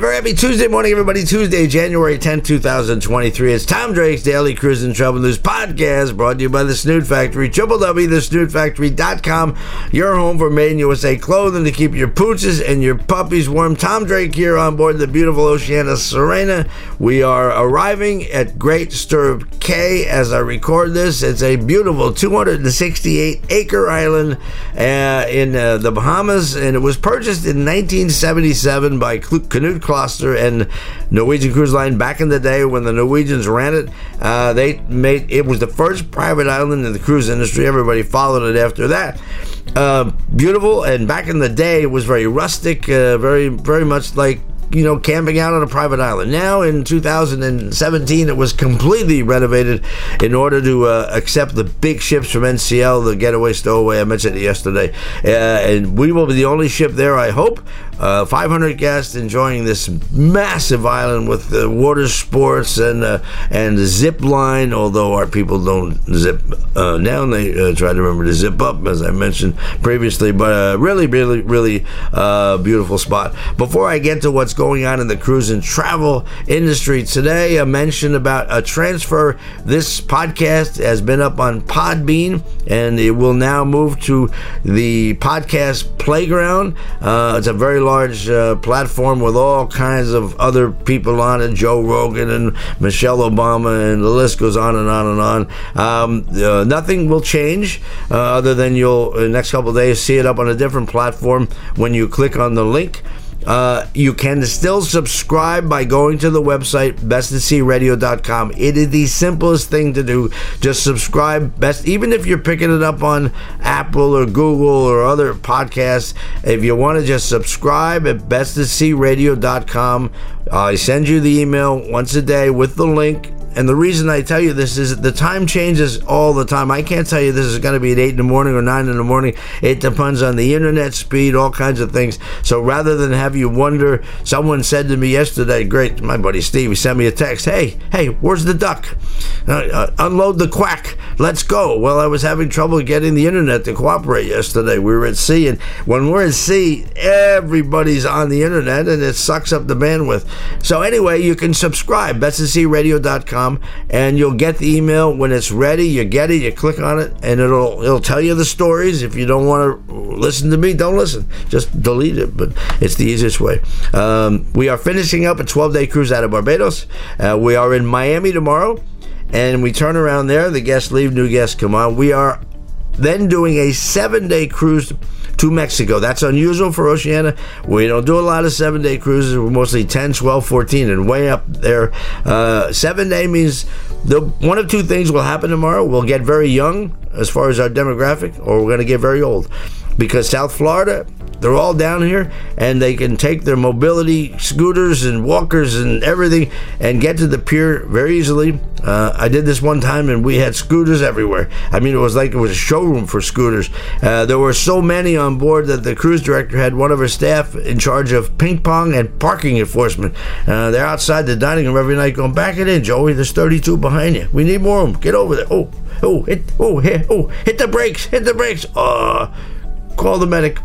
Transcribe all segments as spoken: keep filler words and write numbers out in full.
very happy Tuesday morning, everybody. Tuesday, January tenth, twenty twenty-three. It's Tom Drake's Daily Cruise and Travel News Podcast, brought to you by The Snood Factory, w w w dot the snood factory dot com, your home for made in U S A clothing to keep your pooches and your puppies warm. Tom Drake here on board the beautiful Oceana Serena. We are arriving at Great Stirrup Cay as I record this. It's a beautiful two hundred sixty-eight acre island uh, in uh, the Bahamas, and it was purchased in nineteen seventy-seven by Knut Kloster and Norwegian Cruise Line back in the day when the Norwegians ran it. Uh, they made it was the first private island in the cruise industry. Everybody followed it after that. Uh, beautiful, and back in the day it was very rustic, uh, very very much like, you know, camping out on a private island. Now in two thousand seventeen, it was completely renovated in order to uh, accept the big ships from N C L, the Getaway Stowaway. I mentioned it yesterday. Uh, and we will be the only ship there, I hope. Uh, five hundred guests enjoying this massive island with uh, water sports and uh, and zip line, although our people don't zip uh, down. They uh, try to remember to zip up, as I mentioned previously. But uh, really, really, really uh, beautiful spot. Before I get to what's going on in the cruise and travel industry today, a mention about a transfer. This podcast has been up on Podbean, and it will now move to the podcast playground. Uh, it's a very large uh, platform with all kinds of other people on it, Joe Rogan and Michelle Obama, and the list goes on and on and on. Um, uh, nothing will change uh, other than you'll, in the next couple of days, see it up on a different platform when you click on the link. Uh, you can still subscribe by going to the website, best at sea radio dot com. It is the simplest thing to do. Just subscribe. Best, even if you're picking it up on Apple or Google or other podcasts, if you want to just subscribe at best at sea radio dot com. I send you the email once a day with the link. And the reason I tell you this is the time changes all the time. I can't tell you this is going to be at eight in the morning or nine in the morning. It depends on the internet speed, all kinds of things. So rather than have you wonder, someone said to me yesterday, great, my buddy Steve, he sent me a text, hey, hey, where's the duck? Uh, uh, unload the quack. Let's go. Well, I was having trouble getting the internet to cooperate yesterday. We were at sea, and when we're at sea, everybody's on the internet, and it sucks up the bandwidth. So anyway, you can subscribe, best at sea radio dot com. And you'll get the email when it's ready. You get it, you click on it, and it'll it'll tell you the stories. If you don't want to listen to me, don't listen. Just delete it, but it's the easiest way. Um, we are finishing up a twelve-day cruise out of Barbados. Uh, we are in Miami tomorrow, and we turn around there. The guests leave, new guests come on. We are then doing a seven-day cruise to Mexico. That's unusual for Oceana. We don't do a lot of seven-day cruises. We're mostly ten, twelve, fourteen, and way up there. Uh, seven-day means the one of two things will happen tomorrow. We'll get very young as far as our demographic, or we're going to get very old. Because South Florida, they're all down here, and they can take their mobility scooters and walkers and everything and get to the pier very easily. Uh, I did this one time, and we had scooters everywhere. I mean, it was like it was a showroom for scooters. Uh, there were so many on board that the cruise director had one of her staff in charge of ping pong and parking enforcement. Uh, they're outside the dining room every night going, back it in, Joey. There's thirty-two behind you. We need more of them. Get over there. Oh, oh, hit, oh, hit, oh, hit the brakes. Hit the brakes. Uh, call the medic.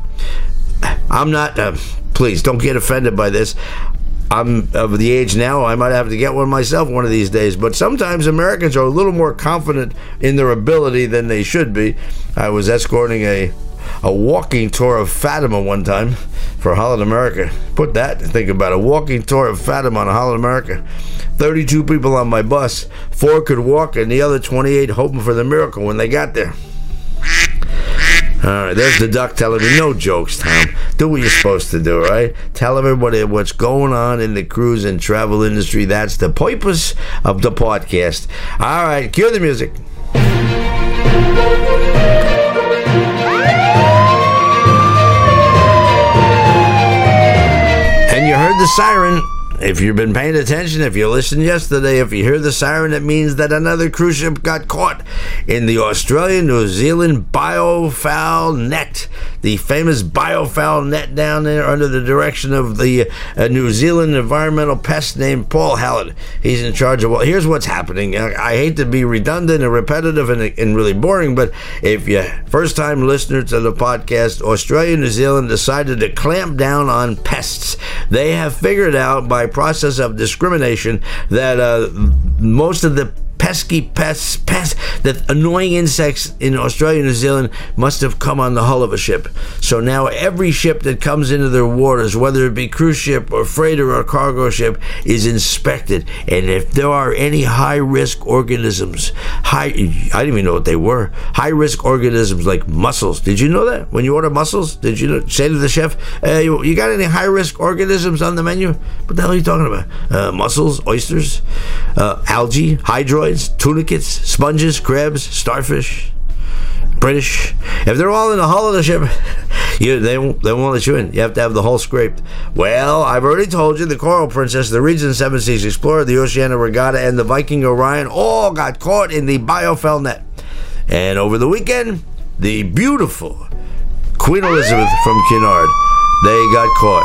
I'm not, uh, please don't get offended by this. I'm of the age now, I might have to get one myself one of these days. But sometimes Americans are a little more confident in their ability than they should be. I was escorting a a walking tour of Fatima one time for Holland America. Put that, think about it. A walking tour of Fatima on Holland America. thirty-two people on my bus. Four could walk, and the other twenty-eight hoping for the miracle when they got there. All right, there's the duck telling me, no jokes, Tom. Do what you're supposed to do, right? Tell everybody what's going on in the cruise and travel industry. That's the purpose of the podcast. All right, cue the music. And you heard the siren. if you've been paying attention, if you listened yesterday, if you hear the siren, it means that another cruise ship got caught in the Australia-New Zealand biofoul net. The famous biofoul net down there under the direction of the uh, New Zealand environmental pest named Paul Hallett. He's in charge of, well, here's what's happening. I, I hate to be redundant and repetitive and, and really boring, but if you first-time listener to the podcast, Australia and New Zealand decided to clamp down on pests. They have figured out by process of discrimination that uh, most of the pesky pests, pests, that annoying insects in Australia and New Zealand must have come on the hull of a ship. So now every ship that comes into their waters, whether it be cruise ship or freighter or cargo ship, is inspected. And if there are any high-risk organisms, high, I didn't even know what they were, high-risk organisms like mussels. Did you know that? When you order mussels, did you know, say to the chef, uh, you, you got any high-risk organisms on the menu? What the hell are you talking about? Uh, mussels, oysters, uh, algae, hydroids, tunicates, sponges, crabs, starfish, British. If they're all in the hull of the ship, you, they, won't, they won't let you in. You have to have the hull scraped. Well, I've already told you the Coral Princess, the Regent Seven Seas Explorer, the Oceania Regatta, and the Viking Orion all got caught in the biofoul net. And over the weekend, the beautiful Queen Elizabeth from Cunard, they got caught.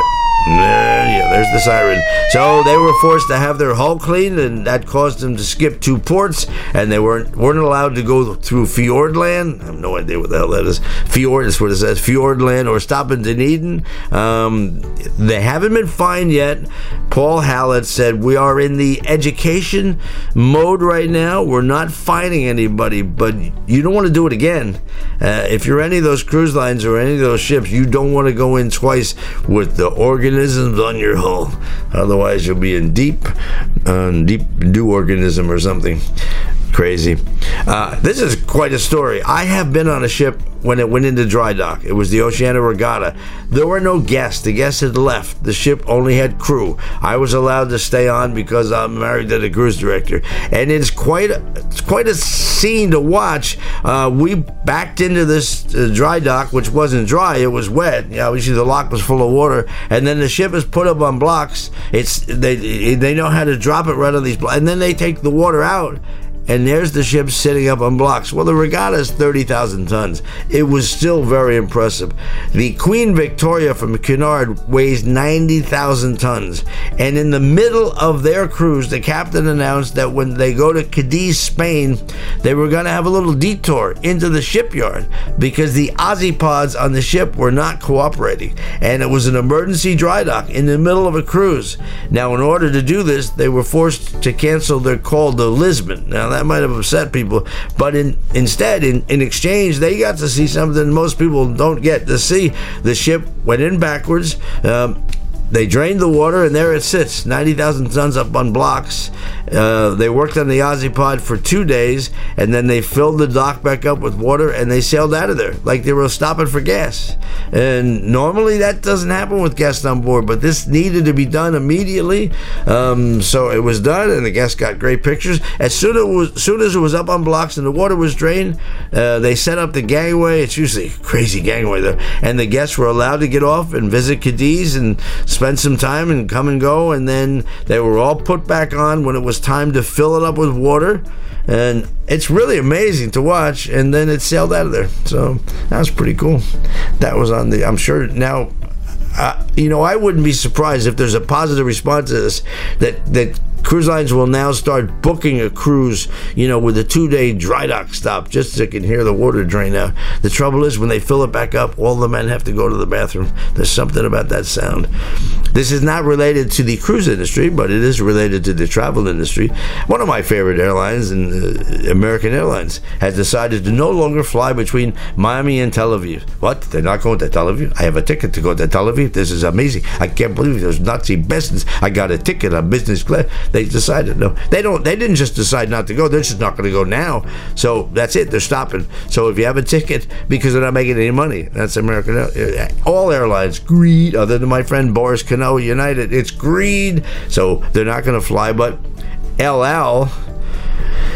Yeah, there's the siren. So they were forced to have their hull cleaned, and that caused them to skip two ports, and they weren't weren't allowed to go through Fiordland. I have no idea what the hell that is. Fjord is what it says. Fiordland, or stop in Dunedin. Um, they haven't been fined yet. Paul Hallett said, we are in the education mode right now. We're not fining anybody, but you don't want to do it again. Uh, if you're any of those cruise lines or any of those ships, you don't want to go in twice with the organisms on your hull. Otherwise, you'll be in deep, uh, deep dew organism or something crazy. Uh, this is quite a story. I have been on a ship when it went into dry dock. It was the Oceania Regatta. There were no guests. The guests had left. The ship only had crew. I was allowed to stay on because I'm married to the cruise director. And it's quite a, it's quite a scene to watch. Uh, we backed into this uh, dry dock, which wasn't dry. It was wet. You know, obviously, the lock was full of water. And then the ship is put up on blocks. It's they they know how to drop it right on these blocks. And then they take the water out. And there's the ship sitting up on blocks. Well, the Regatta is thirty thousand tons. It was still very impressive. The Queen Victoria from Cunard weighs ninety thousand tons. And in the middle of their cruise, the captain announced that when they go to Cadiz, Spain, they were going to have a little detour into the shipyard because the Aussie pods on the ship were not cooperating. And it was an emergency dry dock in the middle of a cruise. Now, in order to do this, they were forced to cancel their call to Lisbon. Now, that might have upset people, but in, instead, in, in exchange, they got to see something most people don't get to see. The ship went in backwards. Um, They drained the water, and there it sits, ninety thousand tons up on blocks. Uh, they worked on the Aussie pod for two days, and then they filled the dock back up with water, and they sailed out of there like they were stopping for gas. And normally that doesn't happen with guests on board, but this needed to be done immediately. Um, so it was done, and the guests got great pictures. As soon as it was, soon as it was up on blocks and the water was drained, uh, they set up the gangway. It's usually a crazy gangway there, and the guests were allowed to get off and visit Cadiz and spend some time and come and go, and then they were all put back on when it was time to fill it up with water. And it's really amazing to watch, and then it sailed out of there. So that was pretty cool. That was on the, I'm sure now, uh, you know, I wouldn't be surprised if there's a positive response to this, that that cruise lines will now start booking a cruise, you know, with a two-day dry dock stop, just so they can hear the water drain out. The trouble is, when they fill it back up, all the men have to go to the bathroom. There's something about that sound. This is not related to the cruise industry, but it is related to the travel industry. One of my favorite airlines, and uh, American Airlines, has decided to no longer fly between Miami and Tel Aviv. What? They're not going to Tel Aviv? I have a ticket to go to Tel Aviv. This is amazing. I can't believe those Nazi bastards. I got a ticket on business class. They decided no. They don't. They didn't just decide not to go. They're just not going to go now. So that's it. They're stopping. So if you have a ticket because they're not making any money, that's American. All airlines, greed. Other than my friend Boris Cano, United, it's greed. So they're not going to fly. But El Al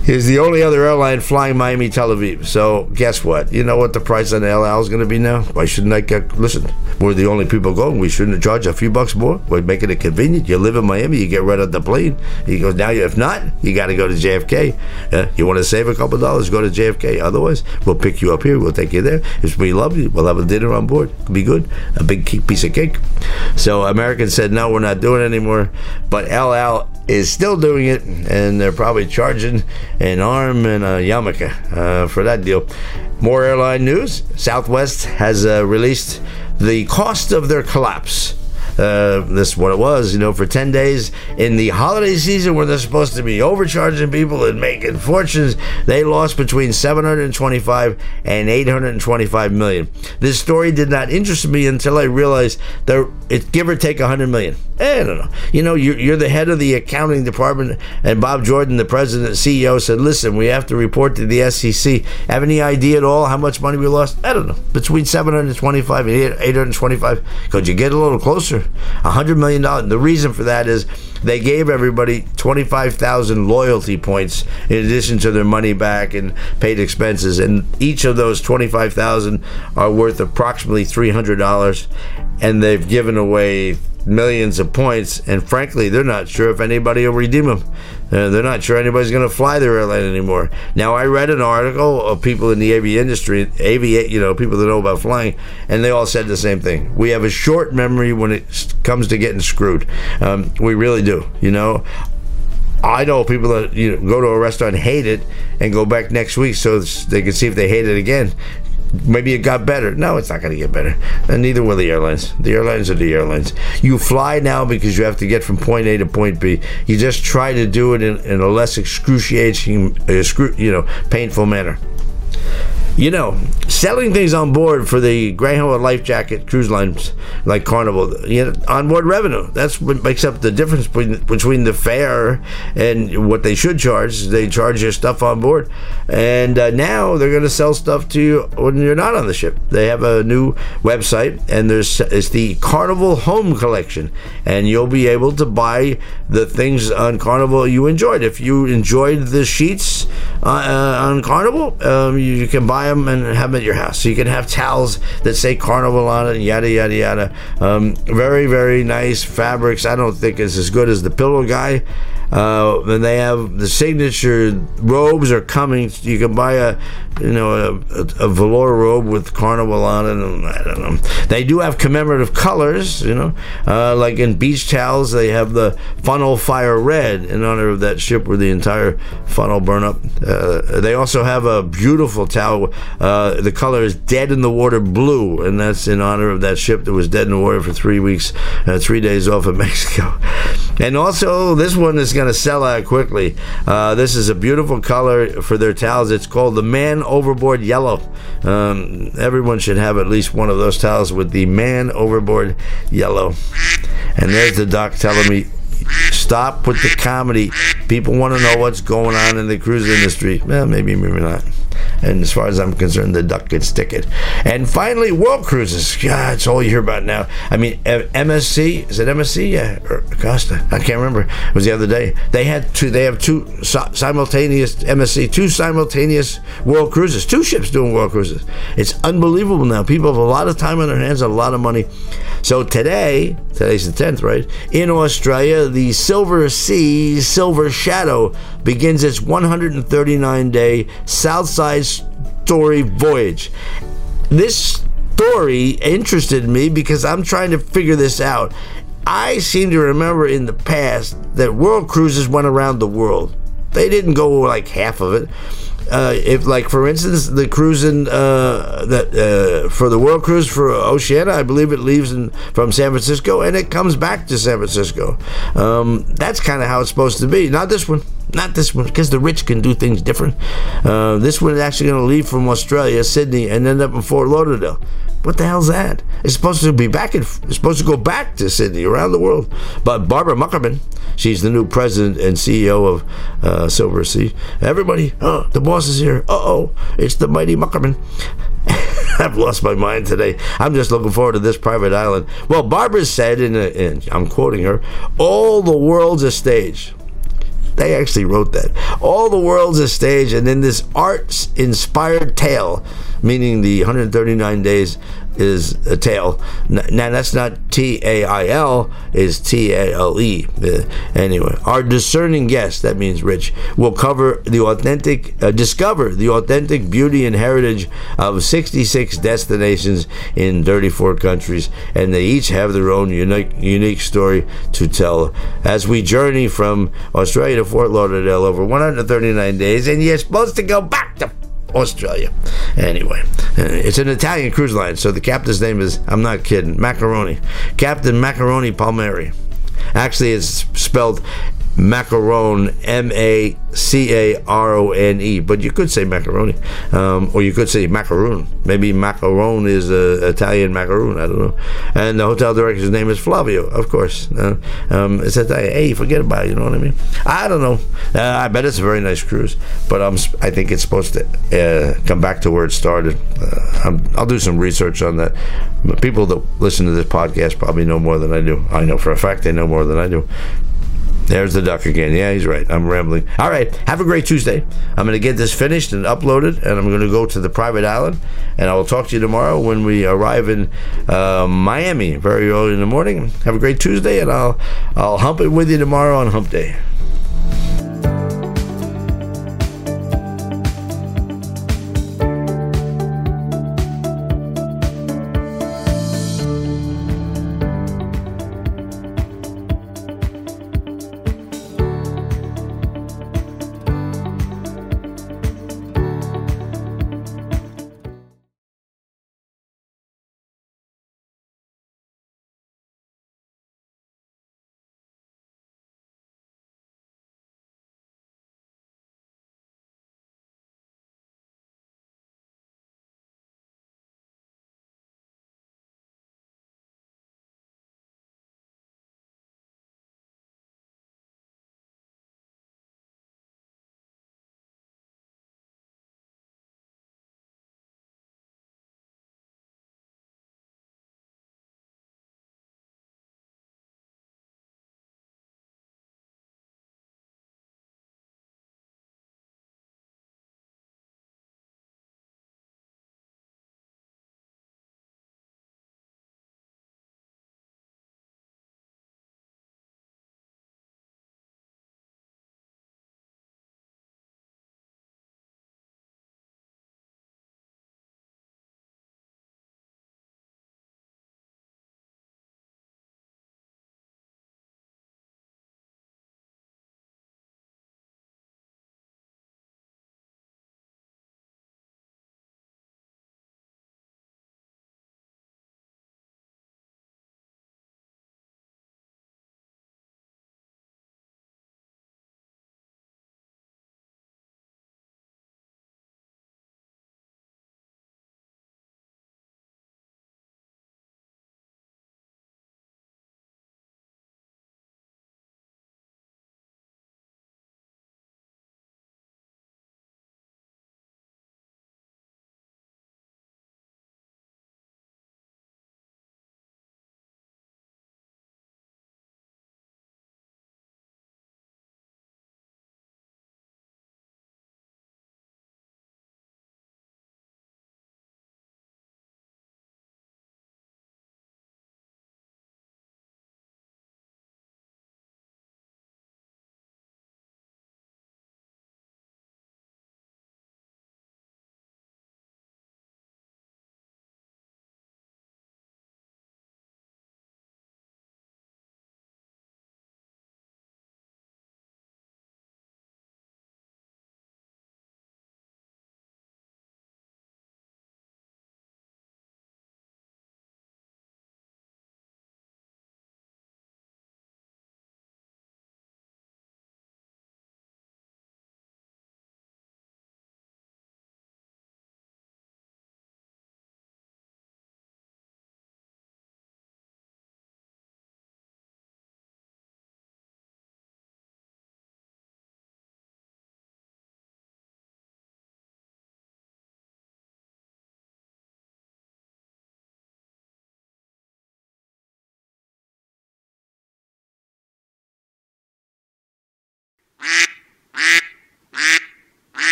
is the only other airline flying Miami Tel Aviv. So guess what? You know what the price on El Al is going to be now? Why shouldn't I get? Listen, we're the only people going. We shouldn't charge a few bucks more. We're making it convenient. You live in Miami, you get right on the plane. He goes, now if not, you got to go to J F K. Uh, you want to save a couple dollars? Go to J F K. Otherwise, we'll pick you up here. We'll take you there. If we love you, we'll have a dinner on board. It'll be good. A big piece of cake. So Americans said, no, we're not doing it anymore. But El Al is still doing it, and they're probably charging an arm and a yarmulke uh, for that deal. More airline news. Southwest has uh, released the cost of their collapse. Uh, this is what it was, you know, for ten days in the holiday season where they're supposed to be overcharging people and making fortunes, they lost between seven hundred twenty-five and eight hundred twenty-five million. This story did not interest me until I realized that it's give or take one hundred million. I don't know. You know, you're, you're the head of the accounting department, and Bob Jordan, the president and C E O, said, listen, we have to report to the S E C. Have any idea at all how much money we lost? I don't know. Between seven hundred twenty-five and eight hundred twenty-five. Could you get a little closer? one hundred million dollars. The reason for that is they gave everybody twenty-five thousand loyalty points in addition to their money back and paid expenses. And each of those twenty-five thousand are worth approximately three hundred dollars. And they've given away millions of points, and frankly, they're not sure if anybody will redeem them. Uh, they're not sure anybody's going to fly their airline anymore. Now, I read an article of people in the aviation industry, aviate, you know, people that know about flying, and they all said the same thing. We have a short memory when it comes to getting screwed. Um, we really do, you know. I know people that, you know, go to a restaurant, hate it, and go back next week so they can see if they hate it again. Maybe it got better. No, it's not going to get better. And neither will the airlines. The airlines are the airlines. You fly now because you have to get from point A to point B. You just try to do it in, in a less excruciating, you know, painful manner. You know, selling things on board for the Greyhound life jacket cruise lines like Carnival, you know, onboard revenue. That's what makes up the difference between, between the fare and what they should charge. They charge your stuff on board. And uh, now they're going to sell stuff to you when you're not on the ship. They have a new website, and there's it's the Carnival Home Collection. And you'll be able to buy the things on Carnival you enjoyed. If you enjoyed the sheets uh, uh, on Carnival, um, you, you can buy them and have them at your house. So you can have towels that say Carnival on it, and yada, yada, yada. Um, very, very nice fabrics. I don't think it's as good as the Pillow Guy. Uh, and they have the signature robes are coming. You can buy a, you know, a, a, a velour robe with Carnival on it. And I don't know. They do have commemorative colors, you know, uh, like in beach towels, they have the funnel fire red in honor of that ship where the entire funnel burned up. Uh, they also have a beautiful towel. Uh, the color is dead in the water blue, and that's in honor of that ship that was dead in the water for three weeks, uh, three days off of Mexico. And also, this one is going to sell out quickly. Uh, this is a beautiful color for their towels. It's called the Man Overboard Yellow. Um, everyone should have at least one of those towels with the Man Overboard Yellow. And there's the doc telling me, stop with the comedy. People want to know what's going on in the cruise industry. Well, maybe, maybe not. And as far as I'm concerned, the duck could stick it. And finally, World Cruises. God, it's all you hear about now. I mean, M S C, is it M S C? Yeah, or Costa. I can't remember. It was the other day. They had two. They have two simultaneous M S C, two simultaneous World Cruises. Two ships doing World Cruises. It's unbelievable now. People have a lot of time on their hands and a lot of money. So today, today's the tenth, right? In Australia, the Silver Sea Silver Shadow begins its one hundred thirty-nine day Southside Story voyage. This story interested me because I'm trying to figure this out. I seem to remember in the past that World Cruises went around the world. They didn't go like half of it. Uh, if, like, for instance, the cruise in uh, that uh, for the World Cruise for Oceania, I believe it leaves in, from San Francisco and it comes back to San Francisco. Um, that's kind of how it's supposed to be. Not this one. Not this one, because the rich can do things different. Uh, this one is actually going to leave from Australia, Sydney, and end up in Fort Lauderdale. What the hell's that? It's supposed to be back in, it's supposed to go back to Sydney, around the world. But Barbara Muckerman, she's the new president and C E O of uh, Silver Sea. Everybody, oh, the boss is here. Uh-oh, it's the mighty Muckerman. I've lost my mind today. I'm just looking forward to this private island. Well, Barbara said, and I'm quoting her, all the world's a stage. They actually wrote that. All the world's a stage, and in this art-inspired tale, meaning the one hundred thirty-nine days is a tale. Now, that's not T A I L, is T A L E. Uh, anyway, our discerning guest, that means Rich, will cover the authentic, uh, discover the authentic beauty and heritage of sixty-six destinations in thirty-four countries, and they each have their own unique, unique story to tell. As we journey from Australia to Fort Lauderdale over one hundred thirty-nine days, and you're supposed to go back to Australia. Anyway, it's an Italian cruise line, so the captain's name is, I'm not kidding, Macaroni. Captain Macaroni Palmieri. Actually, it's spelled Macaron, M A C A R O N E, but you could say macaroni, um, or you could say macaroon. Maybe macaron is uh, Italian macaroon, I don't know. And the hotel director's name is Flavio, of course. Uh, um, it's Italian. Hey, forget about it, you know what I mean? I don't know. Uh, I bet it's a very nice cruise, but I'm, I think it's supposed to uh, come back to where it started. Uh, I'm, I'll do some research on that. People that listen to this podcast probably know more than I do. I know for a fact they know more than I do. There's the duck again. Yeah, he's right. I'm rambling. All right. Have a great Tuesday. I'm going to get this finished and uploaded, and I'm going to go to the private island, and I will talk to you tomorrow when we arrive in uh, Miami very early in the morning. Have a great Tuesday, and I'll I'll hump it with you tomorrow on Hump Day.